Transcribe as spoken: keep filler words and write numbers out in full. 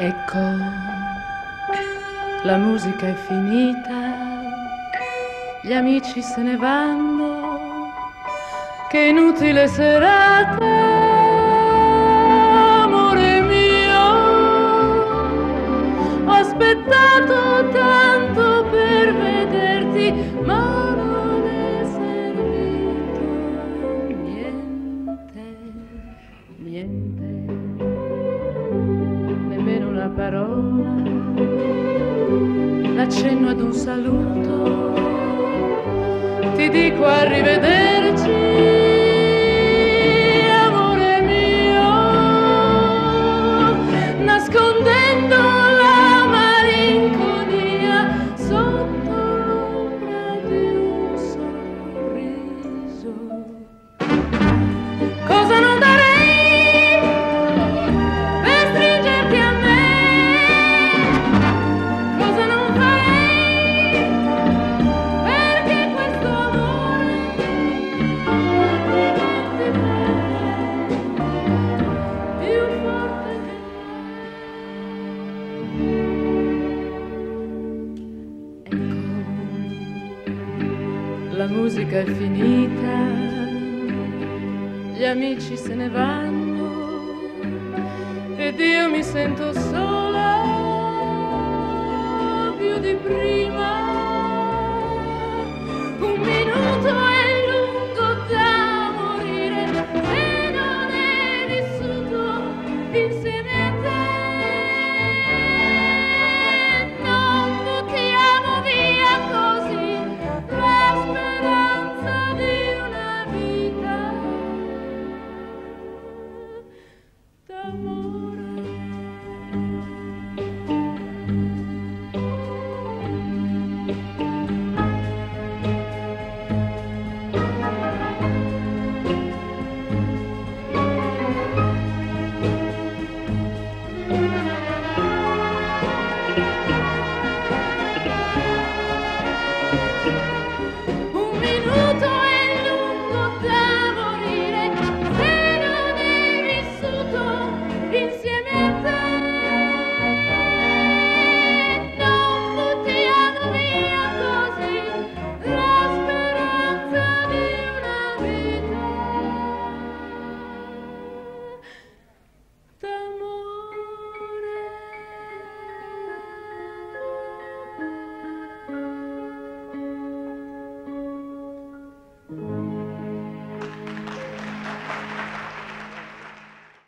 Ecco, la musica è finita, gli amici se ne vanno, che inutile serata, amore mio, ho aspettato tanto per vederti, ma non è servito niente, niente. Nemmeno una parola, l'accenno ad un saluto, ti dico arrivederci, amore mio, nascondendo la malinconia sotto l'ombra di un sorriso. Cosa non darei la musica è finita, gli amici se ne vanno ed io mi sento sola più di prima. Un minuto è lungo da morire se non è vissuto insieme a te. Non buttiamo via così la speranza di una vita d'amore. Thank you.